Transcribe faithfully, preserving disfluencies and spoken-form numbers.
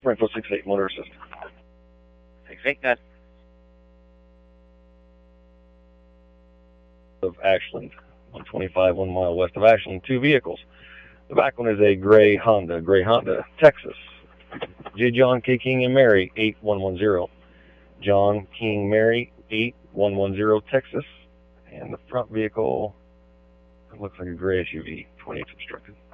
Springfield six eight motor assist. six eight, good. Of Ashland, one twenty-five, one mile west of Ashland, two vehicles. The back one is a gray Honda, gray Honda, Texas. J. John K. King and Mary, eight one one zero. John King Mary, eight one one zero, Texas. And the front vehicle, it looks like a gray S U V, twenty-eight obstructed.